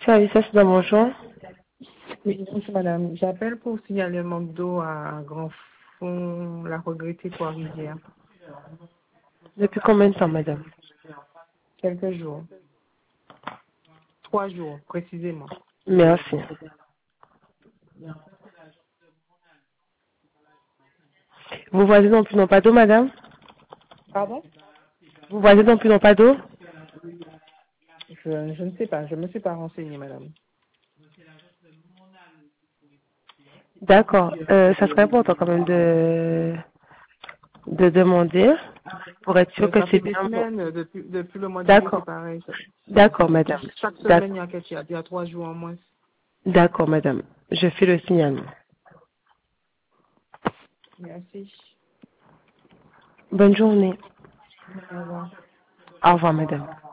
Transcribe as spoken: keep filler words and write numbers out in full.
Service dans bonjour. Oui, bonjour madame. J'appelle pour signaler le manque d'eau à Grand Fond, la regrettée Trois-Rivières. Depuis combien de temps, madame? Quelques jours. Trois jours, précisément. Merci. Vos voisins non plus n'ont pas d'eau, madame? Pardon? Vos voisins non plus n'ont pas d'eau? Je, je ne sais pas, je ne me suis pas renseignée, madame. D'accord. Euh, ça serait important quand même de, de demander pour être sûr Mais que ça c'est fait des bien bon. semaines, euh, depuis, depuis le mois de juillet, c'est D'accord. pareil. Ça- ça- D'accord, ça- madame. chaque semaine, il y D'accord. a, quelque- il y a trois jours en moins. D'accord, madame. Je fais le signalement. Merci. Bonne journée. Au revoir. Au revoir, madame.